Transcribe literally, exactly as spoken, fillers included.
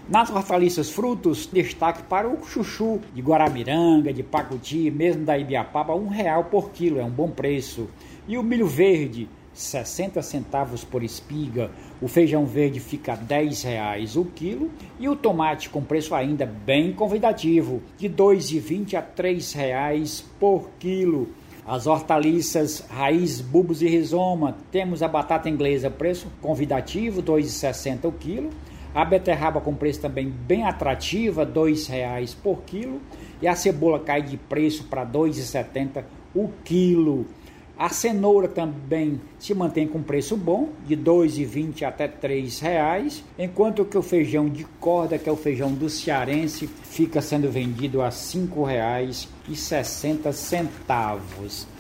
Nas hortaliças frutos, destaque para o chuchu de Guaramiranga, de Pacuti, mesmo da Ibiapaba, um real por quilo, é um bom preço. E o milho verde, sessenta centavos por espiga. O feijão verde fica dez reais o quilo. E o tomate com preço ainda bem convidativo, de dois e vinte a três reais por quilo. As hortaliças, raiz, bulbos e rizoma, temos a batata inglesa, preço convidativo, dois e sessenta o quilo. A beterraba com preço também bem atrativa, dois reais por quilo. E a cebola cai de preço para dois e setenta o quilo. A cenoura também se mantém com preço bom, de dois e vinte até três reais, enquanto que o feijão de corda, que é o feijão do cearense, fica sendo vendido a cinco reais e sessenta centavos.